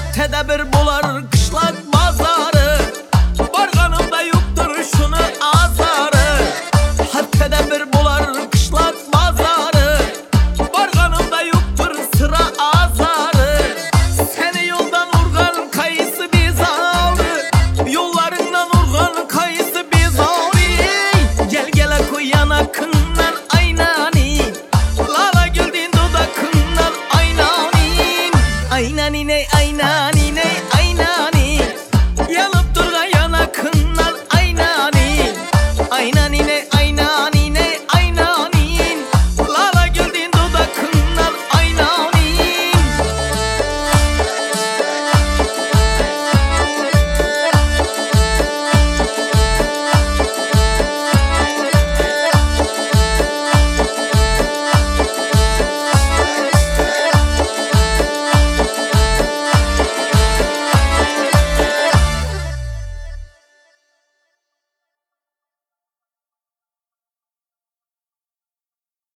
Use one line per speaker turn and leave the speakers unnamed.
Tedbir bular kışlak bazarı, barganımda yoktur şunu azarı. Hep tedbir bular kışlak bazarı, barganımda yoktur sıra azarı. Seni yoldan urgan kayısı biz aldı, yollarından urgan kayısı biz aldı. Gel gele koy yanakından aynani, lala güldün dudakından aynani. Aynani ne aynani ne